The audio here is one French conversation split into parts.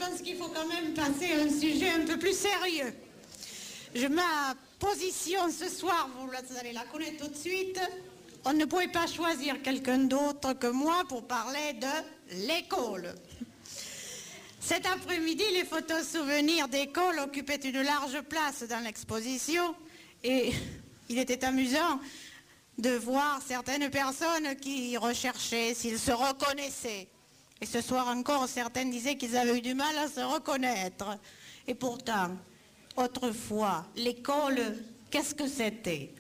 pense qu'il faut quand même passer à un sujet un peu plus sérieux. Ma position ce soir, vous allez la connaître tout de suite. On ne pouvait pas choisir quelqu'un d'autre que moi pour parler de l'école. Cet après-midi, les photos souvenirs d'école occupaient une large place dans l'exposition et il était amusant de voir certaines personnes qui recherchaient s'ils se reconnaissaient. Et ce soir encore, certaines disaient qu'ils avaient eu du mal à se reconnaître. Et pourtant, autrefois, l'école, qu'est-ce que c'était?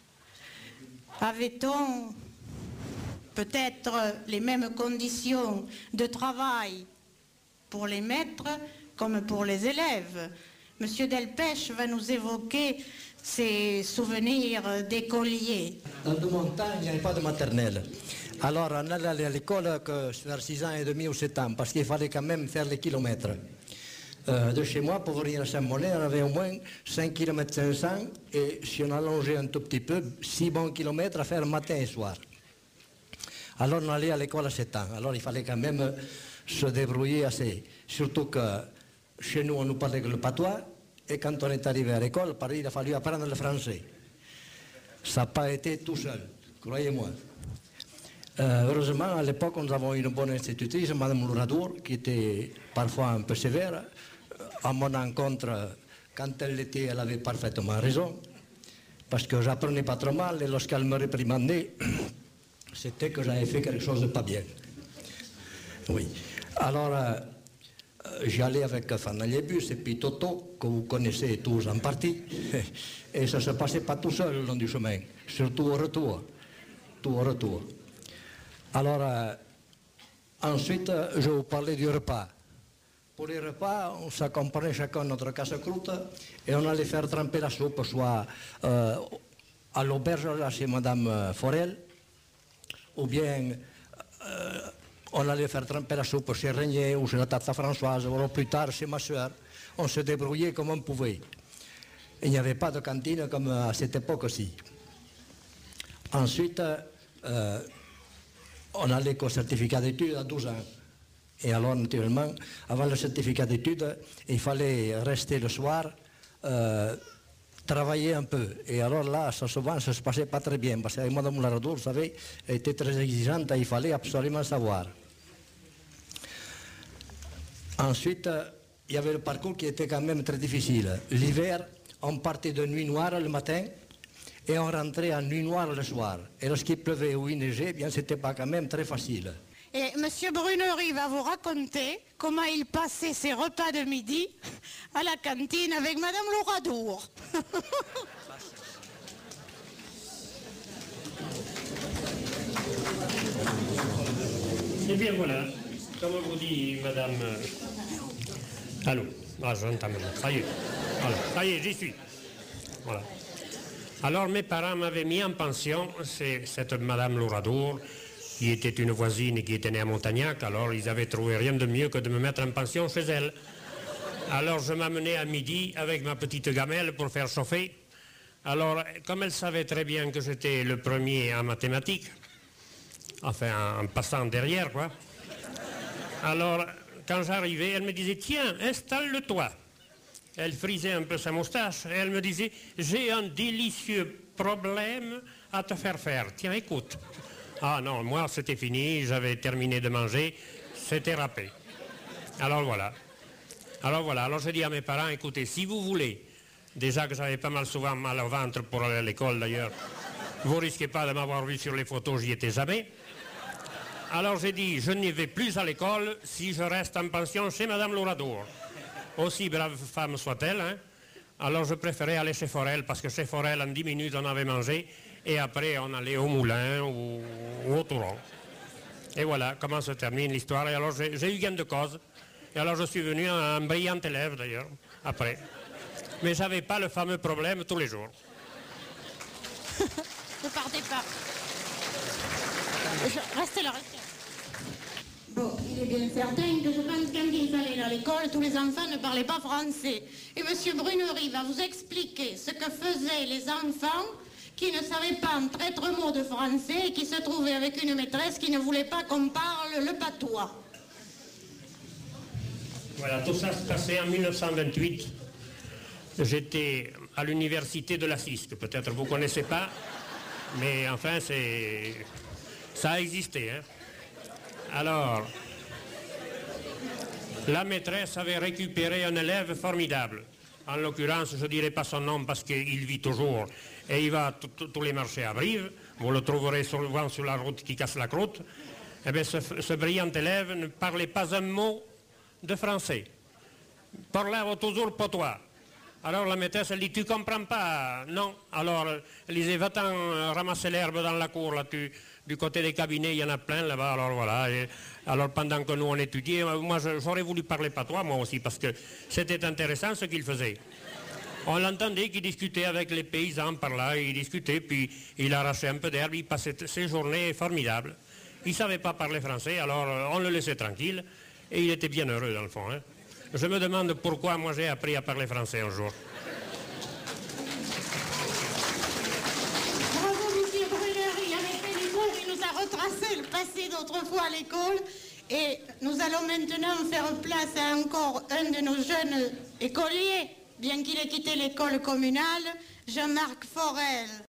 Avait-on peut-être les mêmes conditions de travail pour les maîtres comme pour les élèves? Monsieur Delpech va nous évoquer ses souvenirs d'écolier. Dans mon temps, il n'y avait pas de maternelle. Alors, on allait à l'école que vers 6 ans et demi ou 7 ans, parce qu'il fallait quand même faire les kilomètres. De chez moi, pour venir à Saint-Monet, on avait au moins 5 km 500, et si on allongeait un tout petit peu, 6 bons kilomètres à faire matin et soir. Alors, on allait à l'école à 7 ans. Alors, il fallait quand même se débrouiller assez. Surtout que chez nous, on nous parlait que le patois, et quand on est arrivé à l'école, il a fallu apprendre le français. Ça n'a pas été tout seul, croyez-moi. Heureusement, à l'époque, nous avons une bonne institutrice, Mme Louradour, qui était parfois un peu sévère. À mon encontre, quand elle l'était, elle avait parfaitement raison, parce que j'apprenais pas trop mal, et lorsqu'elle me réprimandait, c'était que j'avais fait quelque chose de pas bien. Oui. Alors, j'y allais avec Fanaliebus et puis Toto, que vous connaissez tous en partie, et ça ne se passait pas tout seul le long du chemin, surtout au retour. Tout au retour. Alors, ensuite, je vais vous parler du repas. Pour les repas, on s'accompagnait chacun notre casse-croûte et on allait faire tremper la soupe, soit à l'auberge, là, chez Madame Forel, ou bien on allait faire tremper la soupe chez Régnier ou chez la tata Françoise, ou plus tard chez ma soeur. On se débrouillait comme on pouvait. Il n'y avait pas de cantine comme à cette époque-ci. Ensuite, on allait qu'au certificat d'études à 12 ans. Et alors, naturellement, avant le certificat d'études, il fallait rester le soir, travailler un peu. Et alors là, souvent, ça ne se passait pas très bien, parce que Mme Louradour, vous savez, elle était très exigeante et il fallait absolument savoir. Ensuite, il y avait le parcours qui était quand même très difficile. L'hiver, on partait de Nuit Noire le matin, et on rentrait en nuit noire le soir. Et lorsqu'il pleuvait ou il neigeait, bien, c'était pas quand même très facile. Et M. Brunery va vous raconter comment il passait ses repas de midi à la cantine avec Mme Louradour. Eh bien voilà, comme vous dit Madame... Allô. Ah, j'entends maintenant. Ça y est. Voilà. Ça y est, j'y suis. Voilà. Alors mes parents m'avaient mis en pension, c'est cette Madame Louradour, qui était une voisine et qui était née à Montagnac, alors ils avaient trouvé rien de mieux que de me mettre en pension chez elle. Alors je m'amenais à midi avec ma petite gamelle pour faire chauffer. Alors, comme elle savait très bien que j'étais le premier en mathématiques, enfin en passant derrière, quoi, alors quand j'arrivais, elle me disait « Tiens, installe-le-toi ». Elle frisait un peu sa moustache et elle me disait « J'ai un délicieux problème à te faire faire. Tiens, écoute. » Ah non, moi c'était fini, j'avais terminé de manger, c'était râpé. Alors voilà. Alors j'ai dit à mes parents, écoutez, si vous voulez, déjà que j'avais pas mal souvent mal au ventre pour aller à l'école d'ailleurs, vous risquez pas de m'avoir vu sur les photos, j'y étais jamais. Alors j'ai dit, je n'y vais plus à l'école si je reste en pension chez Madame Louradour. Aussi brave femme soit-elle, hein. Alors je préférais aller chez Forel, parce que chez Forel, en 10 minutes, on avait mangé, et après, on allait au moulin ou au touron. Et voilà comment se termine l'histoire. Et alors, j'ai eu gain de cause. Et alors, je suis venu un brillant élève, d'ailleurs, après. Mais je n'avais pas le fameux problème tous les jours. Ne partez pas. Restez là, restez là. Bon, il est bien certain que je pense que quand il fallait à l'école, tous les enfants ne parlaient pas français. Et M. Brunery va vous expliquer ce que faisaient les enfants qui ne savaient pas un traître mot de français et qui se trouvaient avec une maîtresse qui ne voulait pas qu'on parle le patois. Voilà, tout ça se passait en 1928. J'étais à l'université de la CIS, que peut-être vous ne connaissez pas, mais enfin, ça a existé. Hein. Alors, la maîtresse avait récupéré un élève formidable. En l'occurrence, je ne dirai pas son nom parce qu'il vit toujours et il va tous les marchés à Brive. Vous le trouverez souvent sur la route qui casse la croûte. Eh bien, ce brillant élève ne parlait pas un mot de français. Parlait toujours potois. Alors la maîtresse, elle dit, tu comprends pas? Non. Alors, elle disait, va-t'en ramasser l'herbe dans la cour, là, du côté des cabinets, il y en a plein là-bas, alors voilà. Et, alors pendant que nous on étudiait, moi j'aurais voulu parler patois, moi aussi, parce que c'était intéressant ce qu'il faisait. On l'entendait qu'il discutait avec les paysans par là, il discutait, puis il arrachait un peu d'herbe, il passait ses journées formidables. Il ne savait pas parler français, alors on le laissait tranquille, et il était bien heureux dans le fond. Hein. Je me demande pourquoi moi j'ai appris à parler français un jour. Bravo, monsieur Brunner, il avait fait l'école, il nous a retracé le passé d'autrefois à l'école. Et nous allons maintenant faire place à encore un de nos jeunes écoliers, bien qu'il ait quitté l'école communale, Jean-Marc Forel.